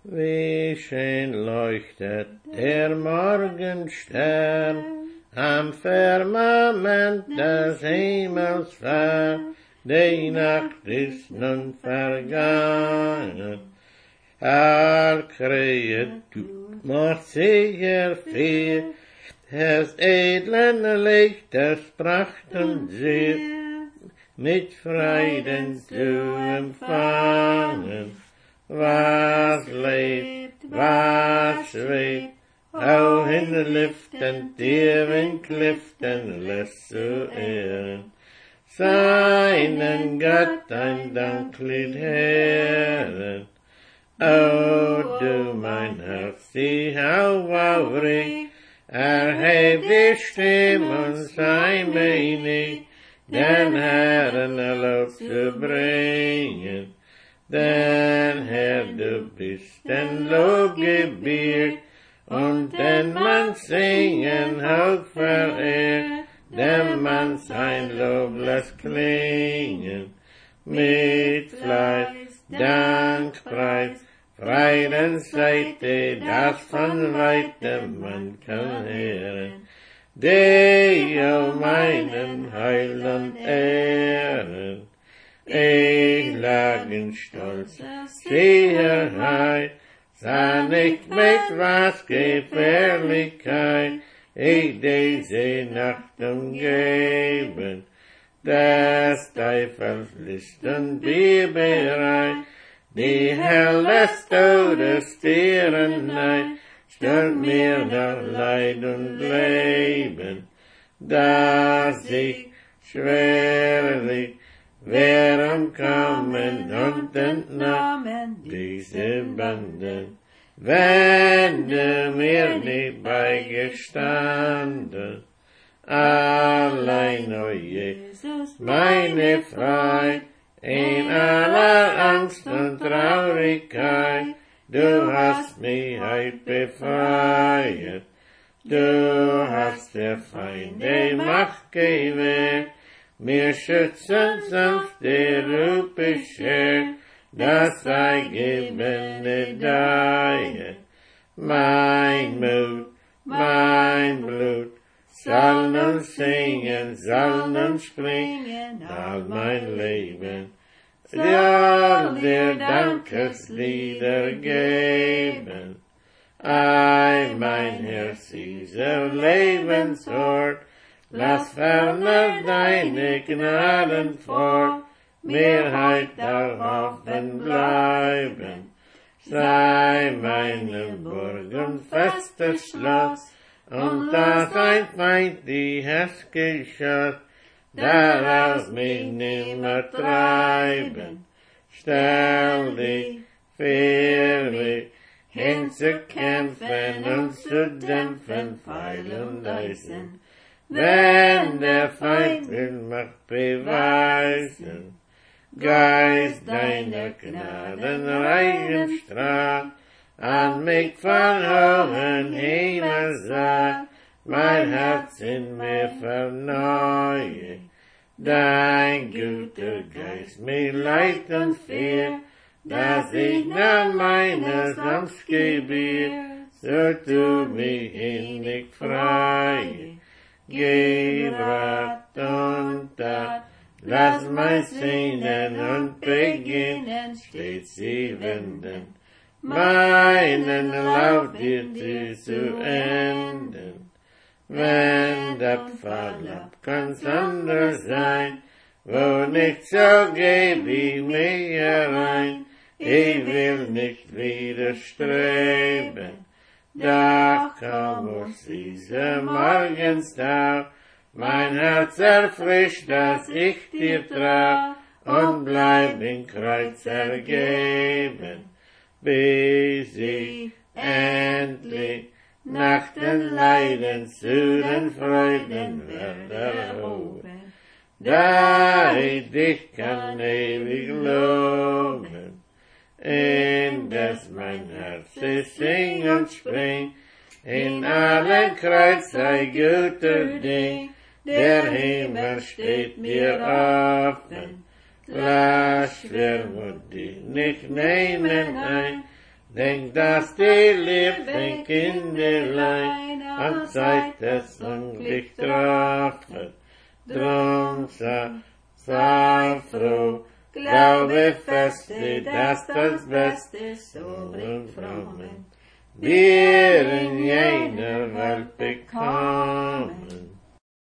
Wie schön leuchtet der Morgenstern am Firmament des Himmels fern, die Nacht ist nun vergangen. All Kreatur macht sicher viel, des edlen Lichtes Pracht und Ziel, mit Freuden zu empfangen. Was lebt, was schwebt, auch in Lüften, tiefen Klüften lässt zu ehren. Seinen Gott ein Danklied hören. O du mein Herz, sieh aufrig, erheb die Stimme und sei menig, den Herrn Lob zu bringen. Denn Herr, du bist ein Lobgebirg, und den man singen hoch verehrt, dem man sein Lob lässt klingen. Mit Fleiß, Dankpreis, Friedensseite, das von weitem man kann hören. Die meinen Heiland ehren. Ich lag in stolzer Sicherheit, sah nicht mit was Gefährlichkeit, ich diese Nacht umgeben, des Teufels List und Bieberei, die helle Todestierenheit, stört mir nach Leid und Leben, dass ich schwerlich wer umkommen und entnommen diese Banden, wenn du mir nicht beigestanden. Allein, o Jesus, meine Freiheit, in aller Angst und Traurigkeit, du hast mich heut befreit. Du hast der Feinde Macht gewährt, mir schützen sanft der Ruhe beschert, dass sei gebende Daie. Mein Mut, mein Blut, soll nun singen, soll nun springen, all mein Leben. Ja, dir Dankeslieder geben. Ei, mein Herz, dieser Lebensort, lass ferner deine Gnaden fort, mir heut auch offen bleiben. Sei meine Burg und festes Schloss, und dass ein Feind die Häske schoss, daraus mich nimmer treiben. Stell dich für mich hinzukämpfen und zu dämpfen, Pfeil und Eisen. Wenn der Feind will Macht beweisen, Geist deiner Gnaden reichen Strahl, an mich von hohen Himmel sah, mein Herz in mir verneue. Dein guter Geist mich leitet und führt, dass ich nach meines Amtsgebiet, so tu mich innig freie. Gib Rat und Tat, lass mein Sehnen und Beginnen stets sie wenden, meinen Lauf dir zu enden. Wenn der Pfad ab kann's anders sein, wo nicht so geh wie mir herein, ich will nicht widerstreben. Doch komm aus dieser Morgenstau, mein Herz erfrischt, dass ich dir trau, und bleib in Kreuz ergeben, bis ich endlich nach den Leiden zu den Freuden werde erhoben, da ich dich kann ewig loben. Indes mein Herz ist sing und spring, in allen Kreuz sei guter Ding, der Himmel steht mir offen, lass Schwermut dich nicht nehmen ein, Denk, dass die lieben Kinderlein an Zeit des Unglück treffen. Drum sei froh, glaube feste, dass das Beste so bringt Frommen. Wir in jener Welt bekannt.